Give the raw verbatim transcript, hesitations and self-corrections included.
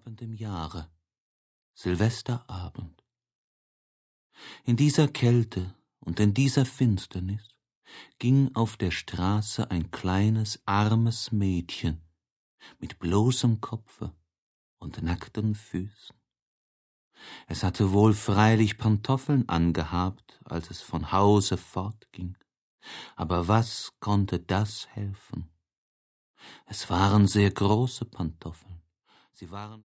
Abend im Jahre, Silvesterabend. In dieser Kälte und in dieser Finsternis ging auf der Straße ein kleines, armes Mädchen mit bloßem Kopfe und nackten Füßen. Es hatte wohl freilich Pantoffeln angehabt, als es von Hause fortging, aber was konnte das helfen? Es waren sehr große Pantoffeln, sie waren